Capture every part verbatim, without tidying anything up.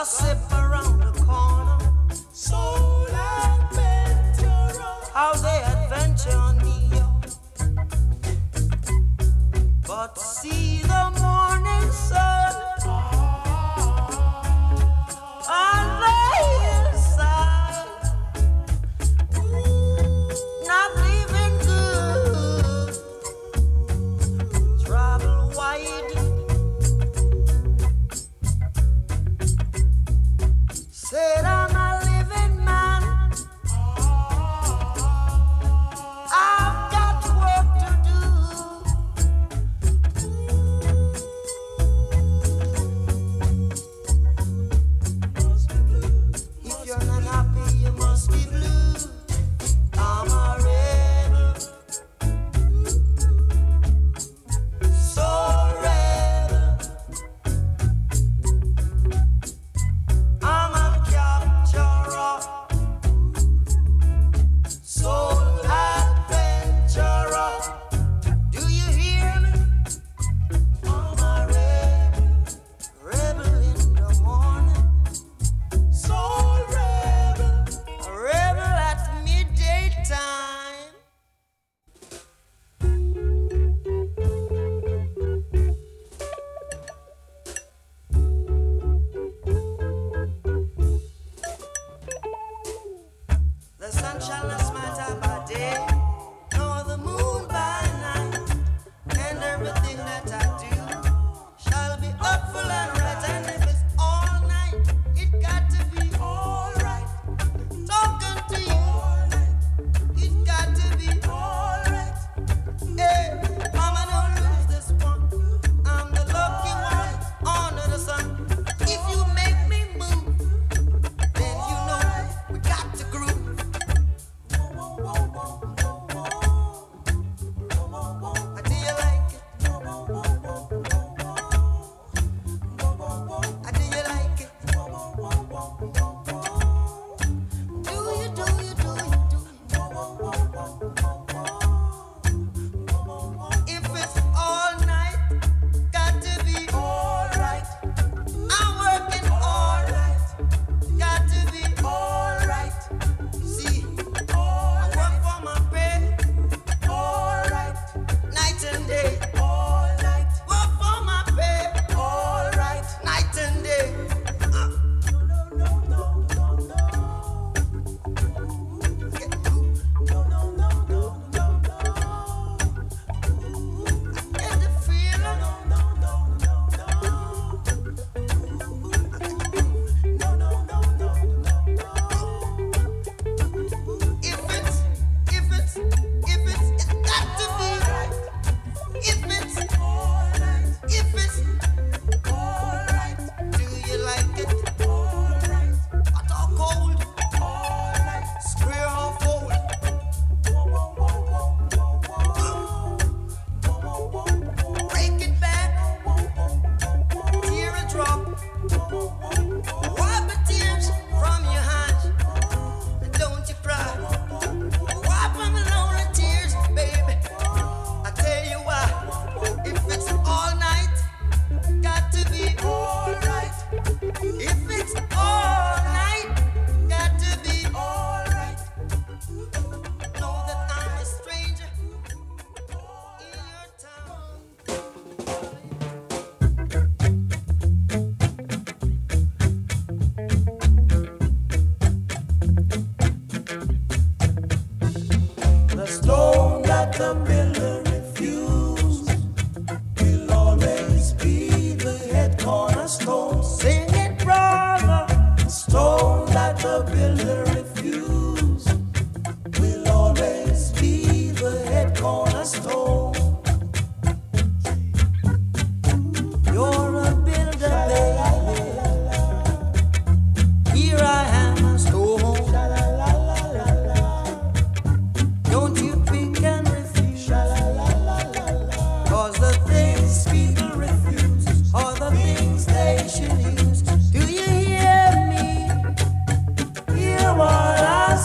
Gossip around the corner. Soul adventure. How they adventure on me. But see the morning sun on the hillside, not living good. Travel wide, said I'm a living man. I've got work to do. If you're not happy, you must be blue. I'm a rebel, so rebel. I'm a capturer, soul adventurer. Do you hear me? I'm a rebel, rebel in the morning. Soul rebel, a rebel at midday time. The sun shall not smite by day, nor the moon by night, and everything that I do shall be up full and right. And if it's all night, it got to be all right. Talking to you, it got to be all right. Hey, mama, don't lose this one. I'm the lucky one under the sun. If you make me move, then you know we got to groove. Do you like it? Do you like it? Do you, do you, do you, do you? If it's all night, got to be all right. I'm working all right, got to be all right. See, I work for my pay, all right. Night and day, all right. Work for my pay, all right. Night and day. Uh. No, no, no, no, no. Get through. No, no, no, no, no, no. I get the feeling. No, no, no, no, no. I get the groove. No, no, no, no, no, no. If it's, if it's, if it's, it's got to be right. If it's all right, if it's all right, do you like it? All right, hot or cold? All right, square or fold? Break it back, tear a drop, wipe the tears from your hands, and don't you cry. Wipe them lonely tears, baby. I tell you why. If it's all night, got to be all right. If it's all night, got to be all right. Know that I'm a stranger in your town. The stone that the builder refused will always be the head cornerstone. Sing it, brother. The stone that the builder refused will always be the head cornerstone. You're a builder, baby. Here I am, a stone. Don't you pick and refuse, 'cause the things people refuse are the things they should use. Do you hear me? Hear what I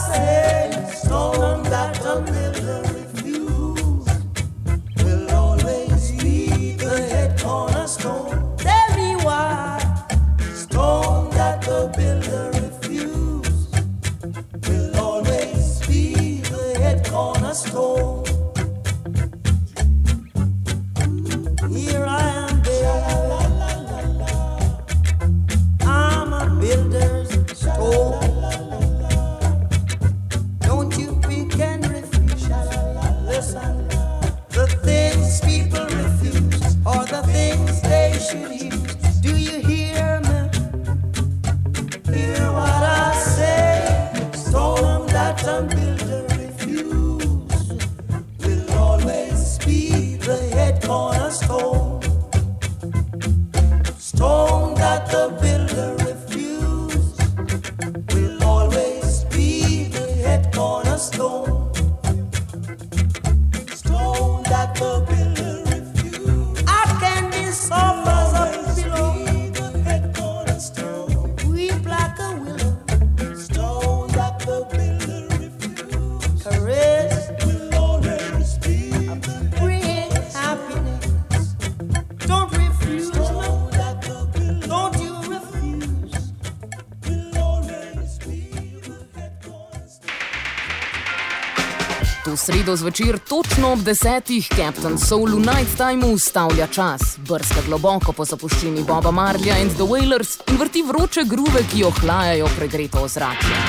To sredo zvečer točno ob desetih Captain Soul v Night Timeu ustavlja čas, brska globoko po zapuščini Boba Marleya and the Wailers in vrti vroče gruve, ki ohlajajo pregreto ozračje.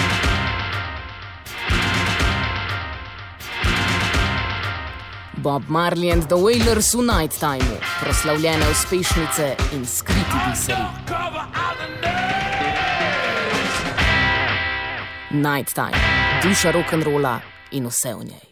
Bob Marley and the Wailers v Night Timeu, proslavljene uspešnice in skriti biseri. Night Time, duša rock'n'rolla in vse v njej.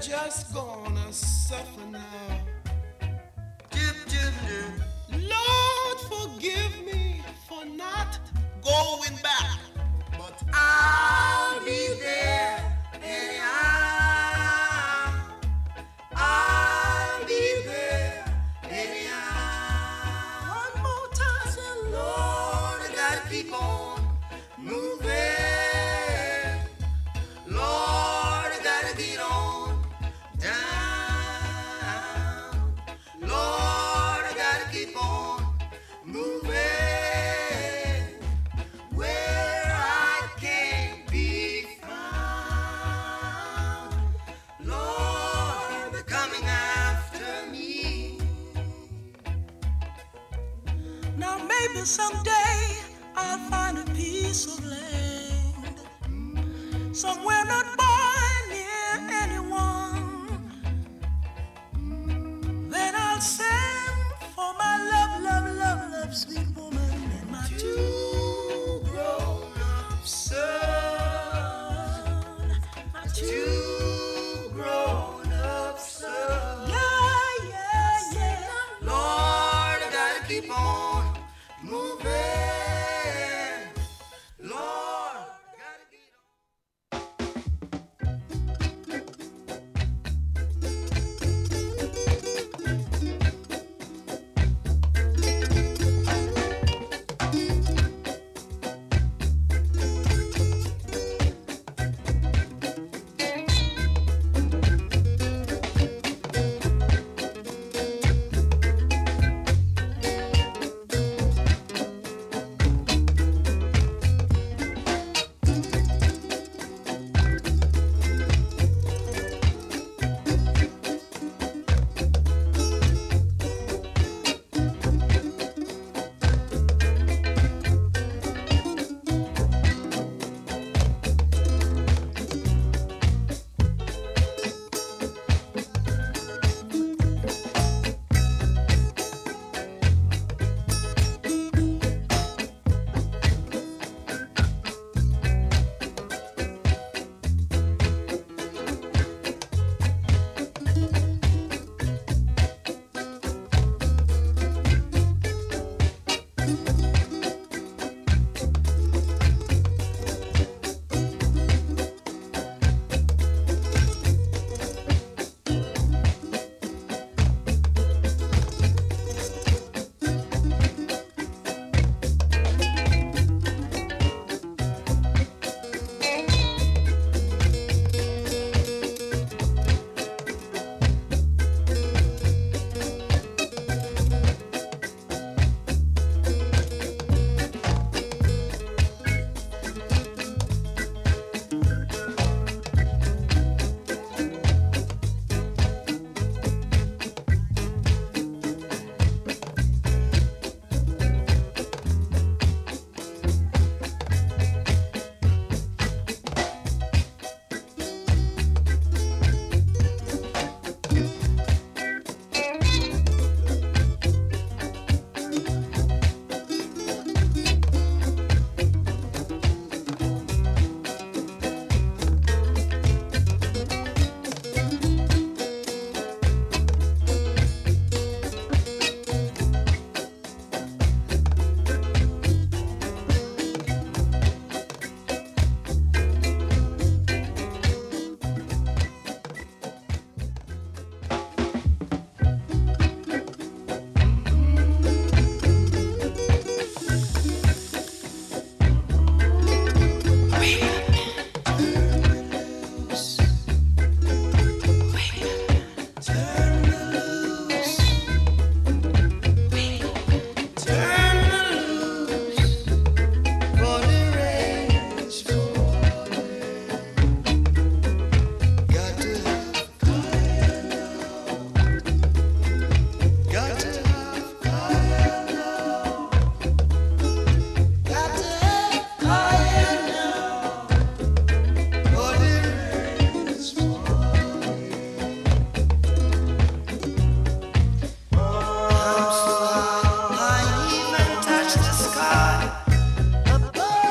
just gonna suffer now. Lord, forgive me for not going back, but I'll be there anyhow. I'll be there anyhow. One more time, say, Lord, I gotta keep on moving. Lord, I gotta get on down. Lord, I gotta keep on moving. Where I can't be found. Lord, they're coming after me. Now maybe someday I'll find a piece of land somewhere not far near anyone. Then I'll send for my love, love, love, love, sweet woman and my two grown-up son. My Two grown-up sons. yeah, yeah, yeah. Lord, I gotta keep on moving. Lord, I gotta get on.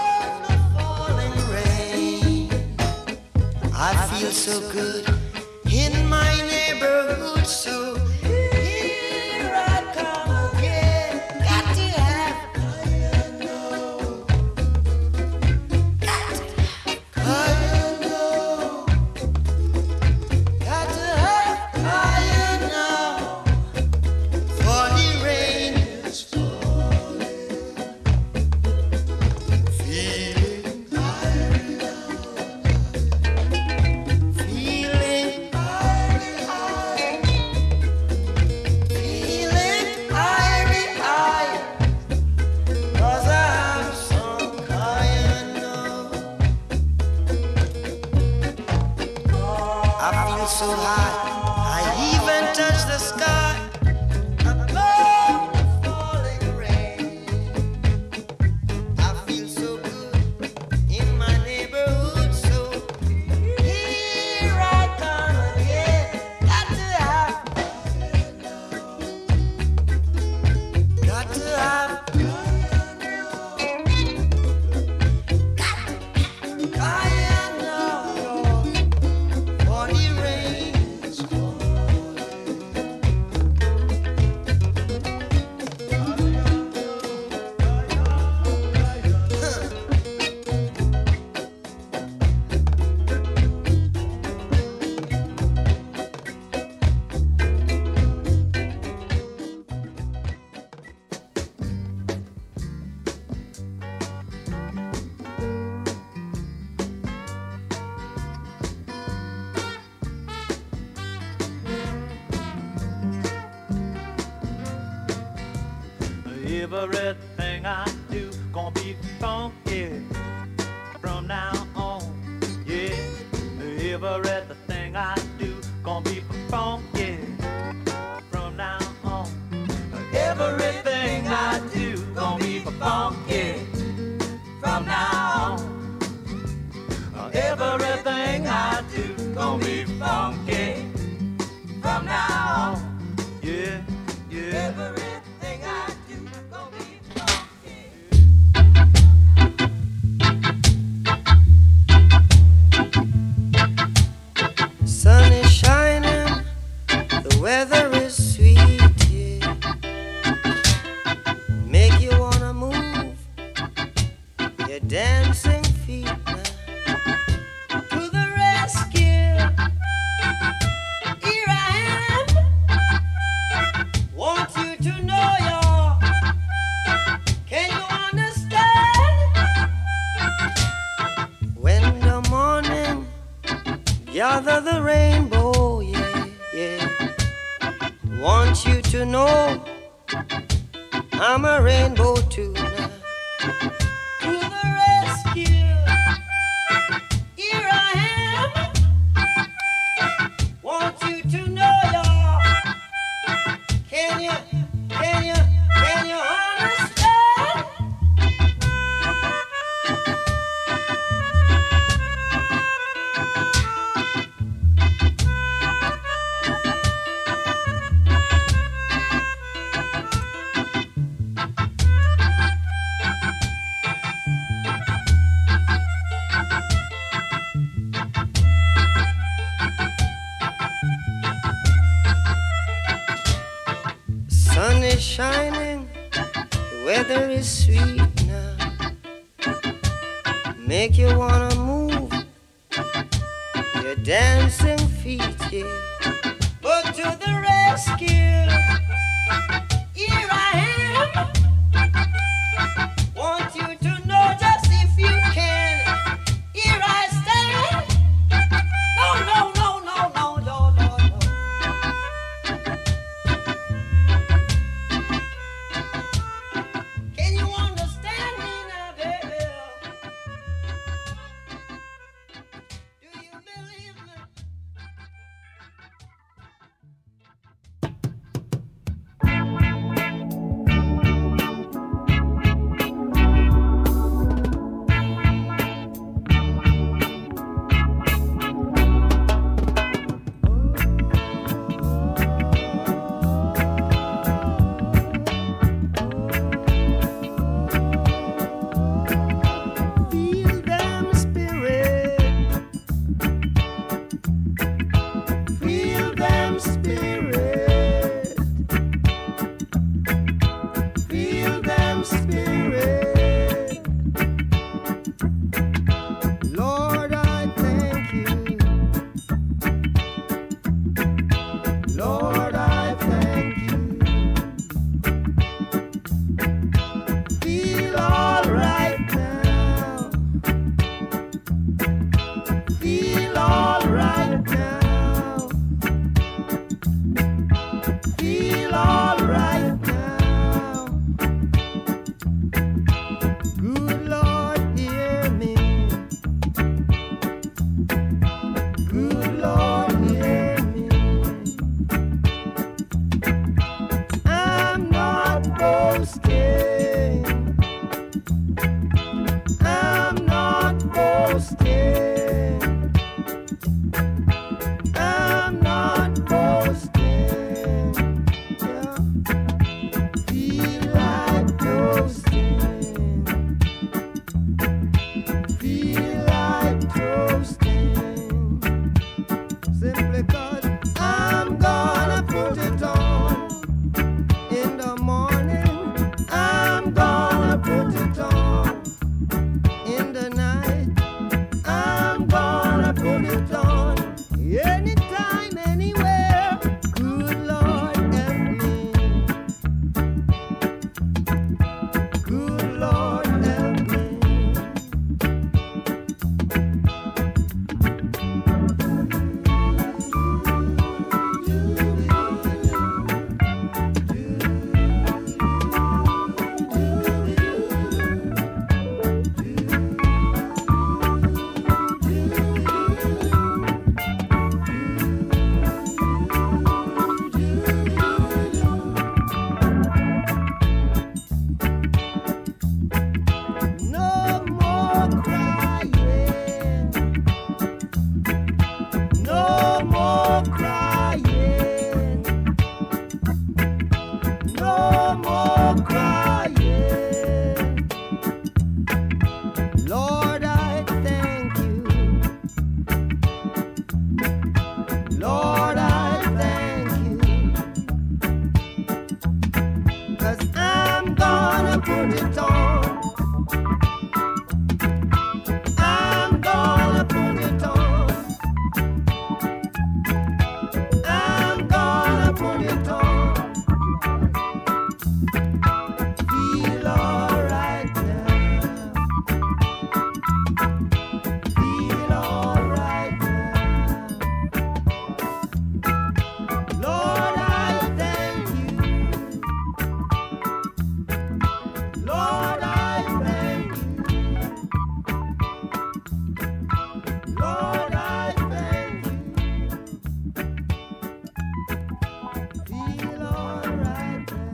so good in my neighborhood, so here I come again. Got to have iron now. Got to have iron now. Got to have iron now. For the rain is falling. Feeling iron now. Feeling iron, iron. Feeling iron, iron. 'Cause I'm some iron now. I feel so high, I even touch the sky. Above the falling rain, I feel so good in my neighborhood. So here I come again. Got to have, got to have, iron now, for the rain is falling. Everything I do gonna be funky from now on. Yeah, everything I do gonna be funky from now on. Everything I do gonna be funky from now on. Everything I do gonna be funky from now on. Yeah, yeah. Everything I do gonna be funky. Sun is shining, the weather is sweet, yeah. Make you wanna move your dancing feet now. To the rescue, here I am. Want you to know you're, can you understand? When the morning gather the rainbow, yeah, yeah. Want you to know I'm a rainbow too now. To the rescue, here I am. Want you to know you're, can you, can you, can you understand? Sun is shining, the weather is sweet now. Make you wanna move your dancing feet, yeah. But to the rescue, here I am. Want you to know just if you can, here I stand. No, no, no, no, no, no, no, no. Can you understand me now, baby? Do you believe me? more crying. No more crying. Lord, I thank you. Lord, I thank you. 'Cause I'm gonna put it on. I'm gonna put it on. I'm gonna put it on. Feel alright now. Feel alright now. Lord, I thank you. Lord, I thank you. Lord, I thank you. Feel alright now.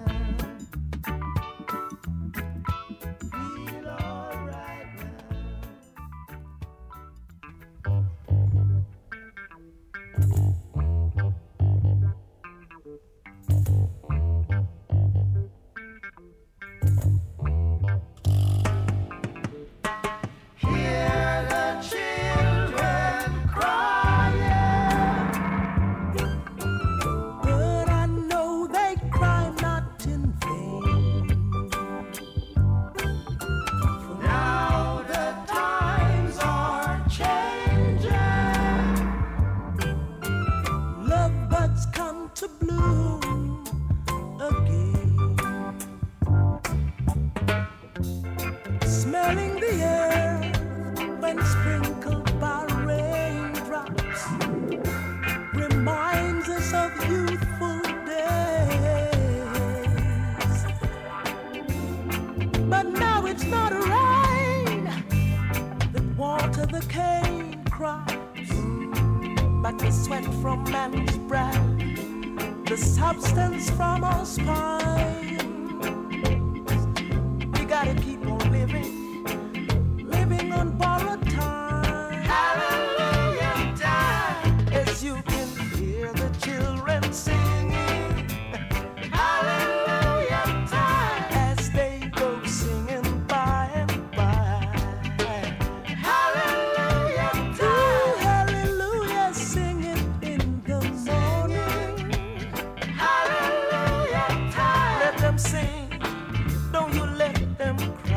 Feel alright now. Hear the children crying, but I know they cry not in vain. For now the times are changing. Love buds come to bloom again. Smelling the air when sprinkled by raindrops reminds us of youthful days. But now it's not rain that water the cane crops, but the sweat from man's brow, the substance from our spines. We gotta keep on living, living on borrowed time. Hallelujah time. As you can hear the children singing. Hallelujah time. As they go singing by and by. Hallelujah time. Ooh, hallelujah, sing it in the morning. Hallelujah time. Let them sing, don't you let them cry.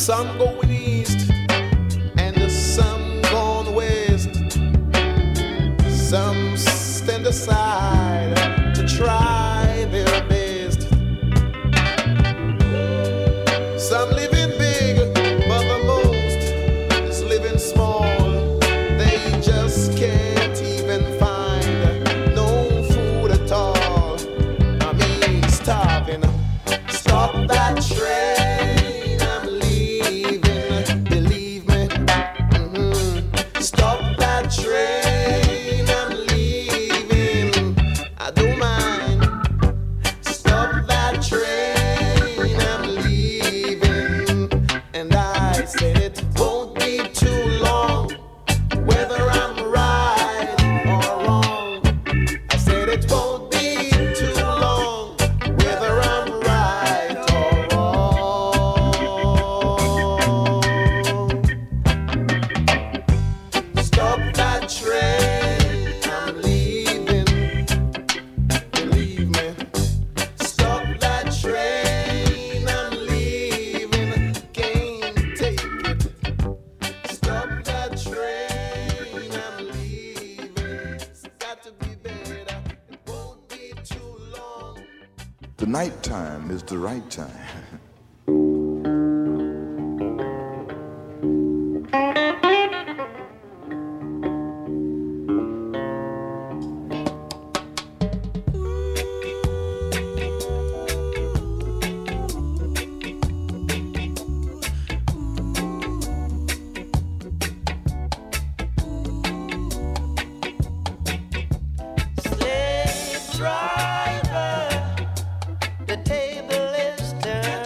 sun going east and the sun gone west. Some stand aside to try their best. Some living big, but the most is living small. They just can't even find no food at all. I mean, starving. Stop that train, I'm leaving. Believe me. Mm-hmm. Stop that train, I'm leaving. I don't mind. Stop that train, I'm leaving. And I said it won't be too long, whether I'm right or wrong. I said it won't be too long, whether I'm right or wrong. Stop that train, I'm leaving. Believe me. Stop that train, I'm leaving. Can't take it. Stop that train, I'm leaving. It's got to be better. It won't be too long. The night time is the right time. Slave driver, the table is turned.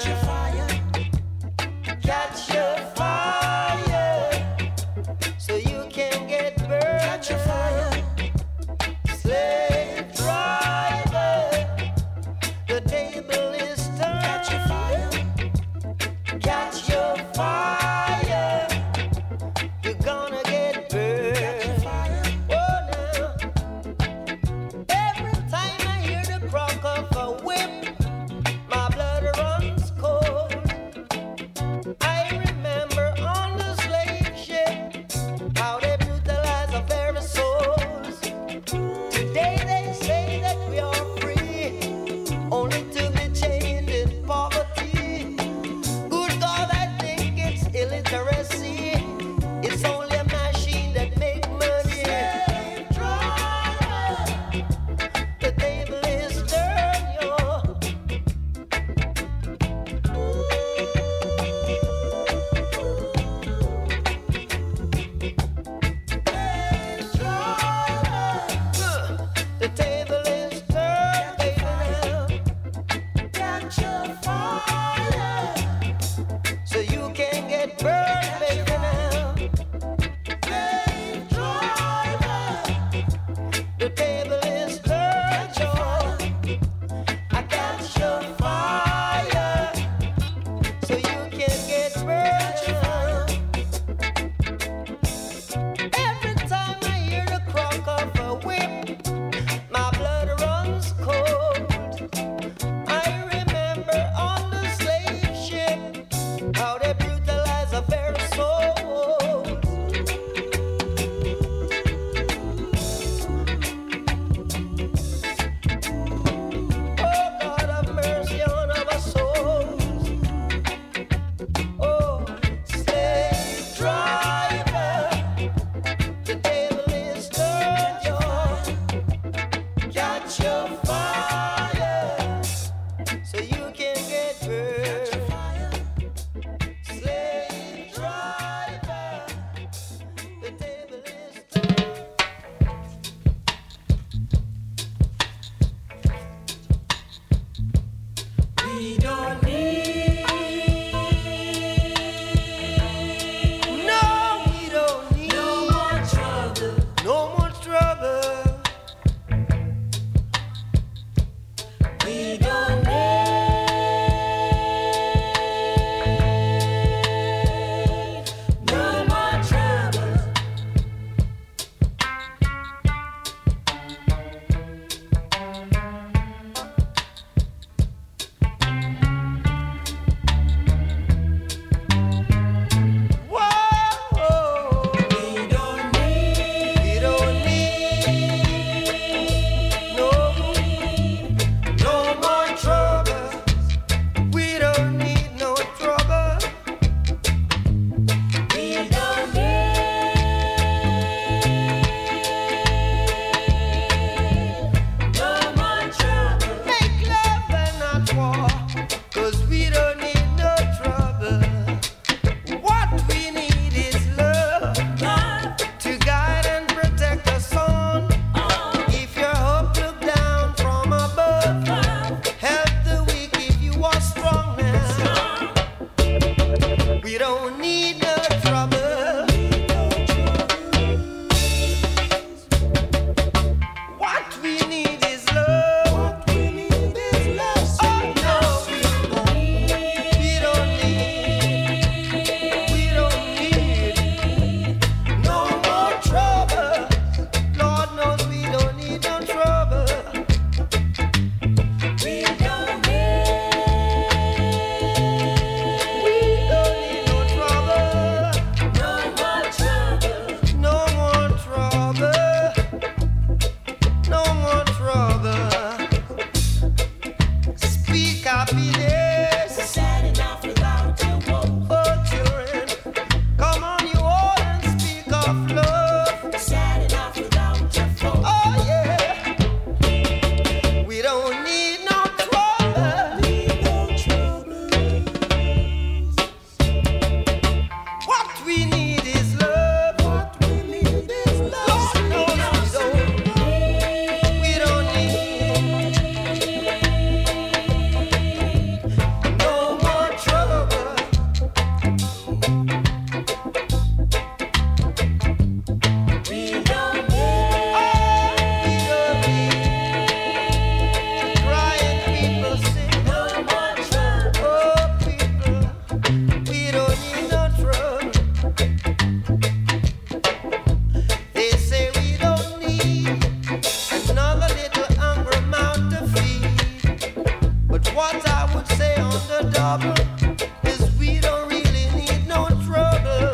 trouble is we don't really need no trouble.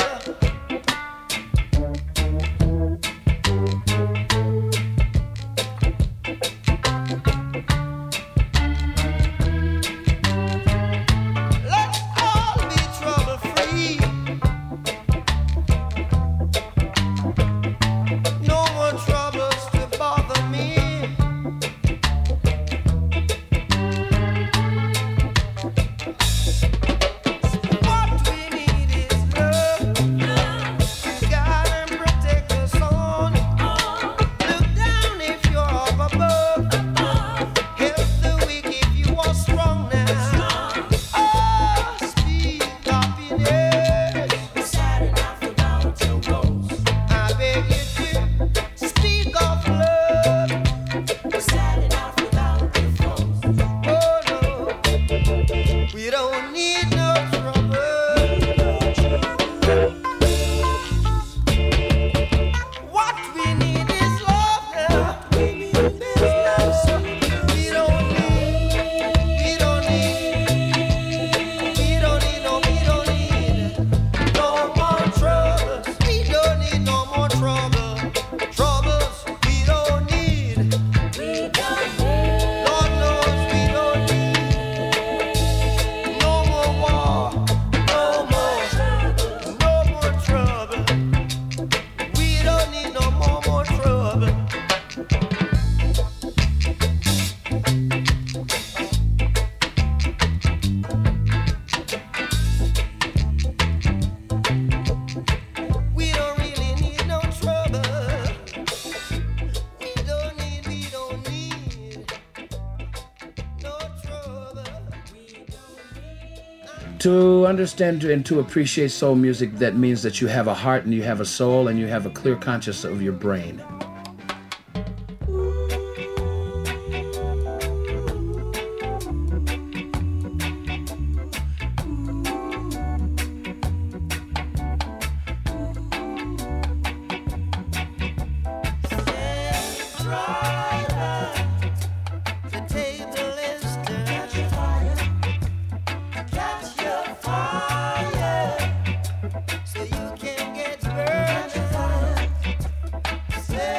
Let's all be trouble free. No more troubles to bother me. What we need is love. To guide and protect us on. Look down if you're up above. Help the weak if you are strong now. Oh, speak happiness. Sad enough without your rose. I beg you to speak of love. Sad enough without your foes. Oh no, we don't need no trouble. What we need is love now. We need is love. We don't need, we don't need, we don't need no, we don't need no more troubles. We don't need no more trouble. Troubles we don't need. Lord knows we don't need no more war, no more, no more trouble. We don't need no more, more trouble. We don't really need no trouble. We don't need, we don't need no trouble. To understand and to appreciate soul music, that means that you have a heart and you have a soul and you have a clear conscience of your brain. The table is turned. Catch your fire, so you can get burned. Set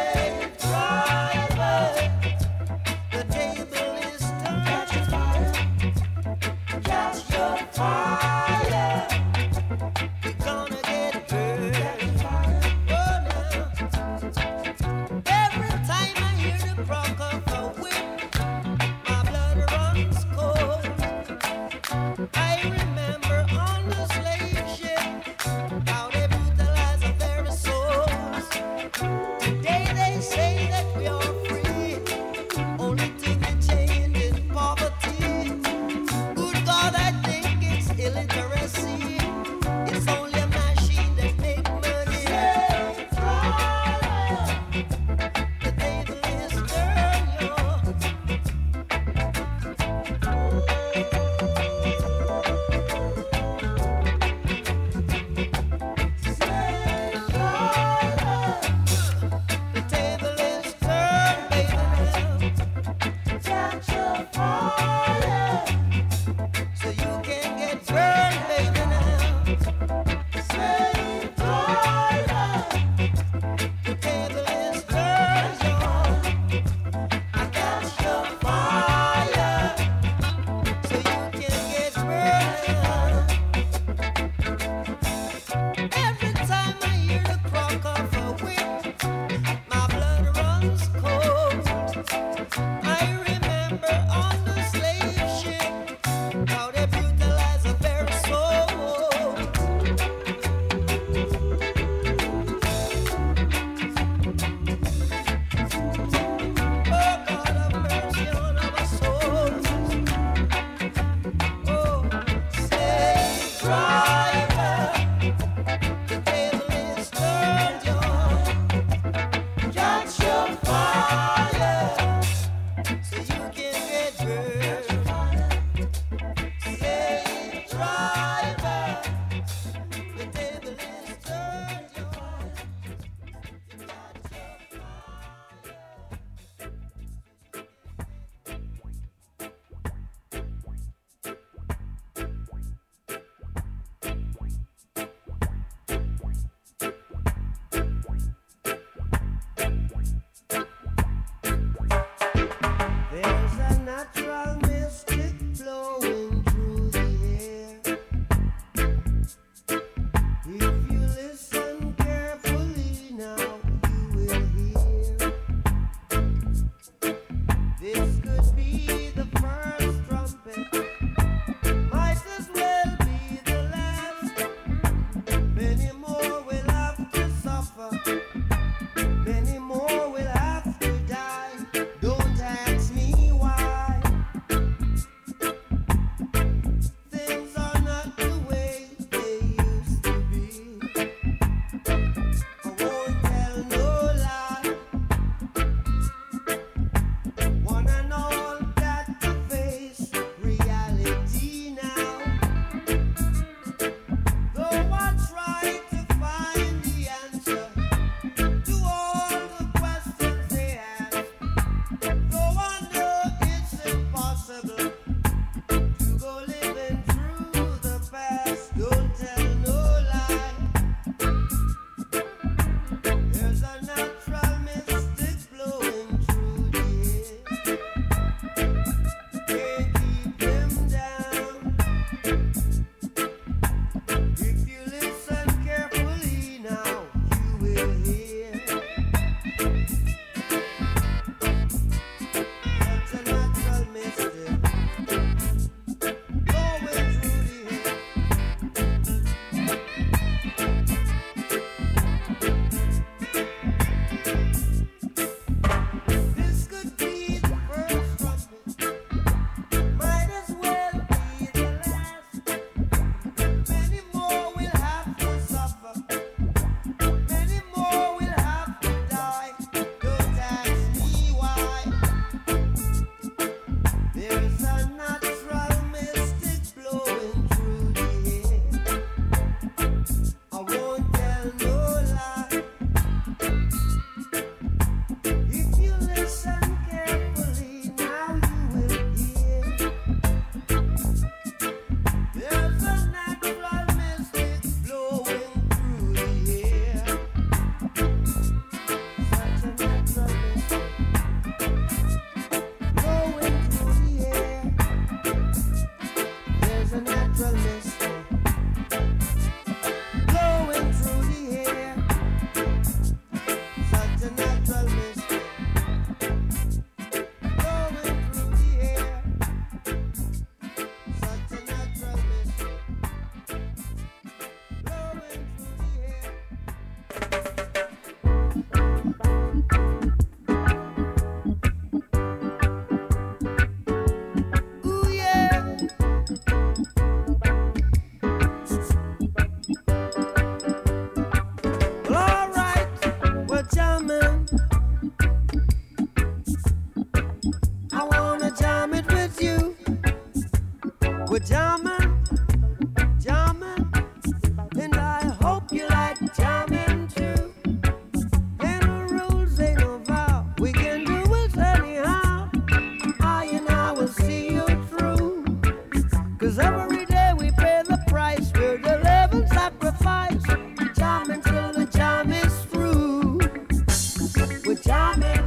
jamming, jamming, and I hope you like jamming too. Ain't no rules, ain't no vow, we can do it anyhow. I and I will see you through, 'cause every day we pay the price, we're the living sacrifice. Jamming till the jam is through. We're jamming.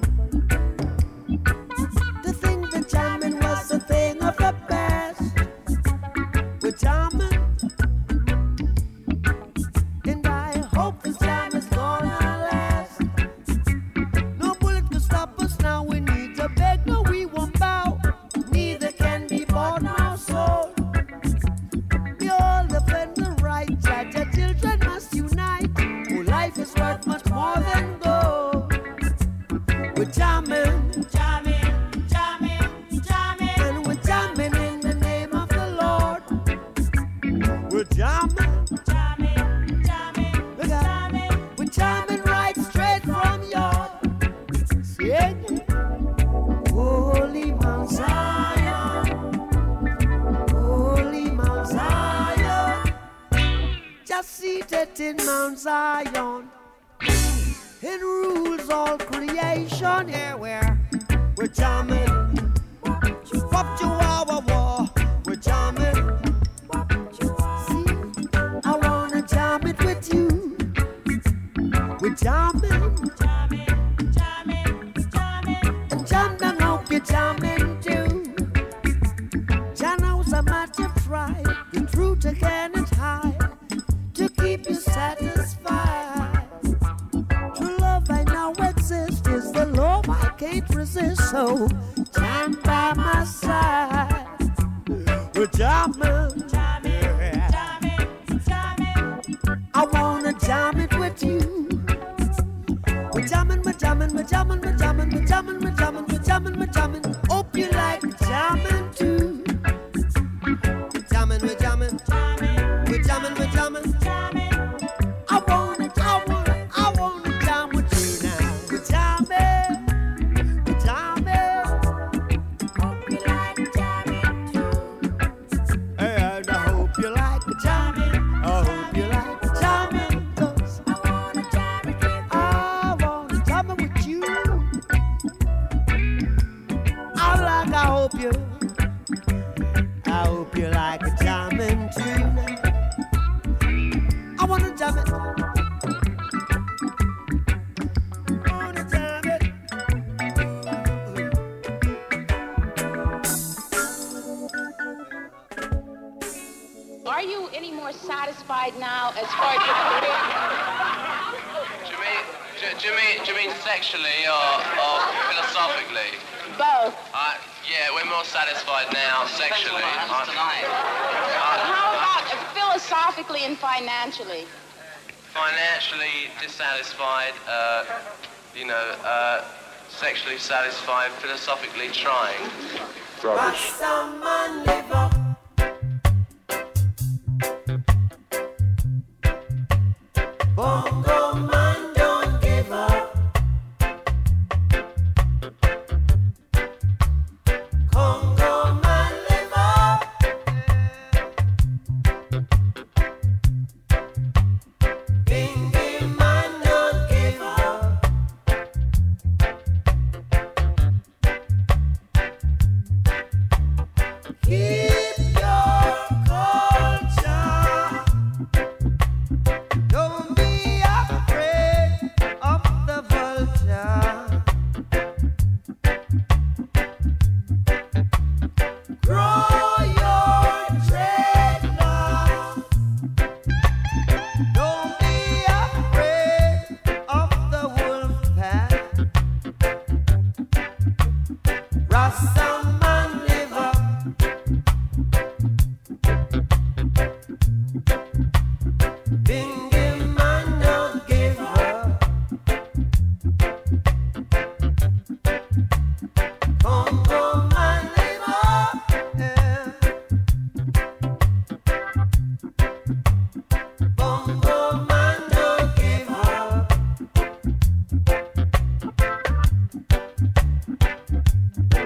To think that jamming was a thing of the past. We're jamming. And I hope this jam is gonna last. No bullet can stop us now. We need to beg, no, we won't bow. Neither can be bought nor sold. We all defend the right. Judge our children must unite. Oh, life is worth much more than gold. We're jamming, jamming, jamming, jamming, and we're jamming in the name of the Lord. We're jamming, jamming, jamming, look out. Jamming. We're jamming right straight from your singing. Holy Mount Zion, Holy Mount Zion, just seated in Mount Zion. It rules all creation. Here we're we're jamming. Wop chihuahua war. We're jamming. See, I wanna jam it with you. We're jamming, jamming, jamming, jamming, and jam down, hope you're jamming too. Jah knows how much you try. The truth I cannot hide to keep you satisfied. True love I know exists is the love I can't resist. So jam by my side. We're jamming, jamming, jamming, jamming. I wanna jam it with you. We're jamming, we're jamming, we're jamming, we're jamming, we're jamming, we're jamming, we're jamming, we're jamming. Hope you like jamming too. We're jamming, we're jamming, jamming, we're jamming, we're jamming, jamming. I wanna, I wanna, I wanna jam with you now. We're jamming, we're jamming. Hope you like jamming too. And I hope you like jamming. I hope you like jamming. 'Cause I wanna jam it with you. I wanna jam it with you. I like, I hope you, I hope you like jamming too. I wanna jam it. I wanna jam it. Are you any more satisfied now as far as your career? Do you mean, do, do you mean, do you mean sexually or, or philosophically? Both. Uh, yeah, we're more satisfied now sexually. Uh, How about philosophically and financially? financially dissatisfied, uh, you know, uh, sexually satisfied, philosophically trying. Rubbish. Some man live up. Bongo man don't give up. Congo man live up. Bingy man don't give up. Keep your culture. Don't be afraid of the vulture. Grow your trade love. Don't be afraid of the wolf pack. Rasta man live up. Bingy man don't give up. Congo man live up. Yeah. Bongo man don't give up.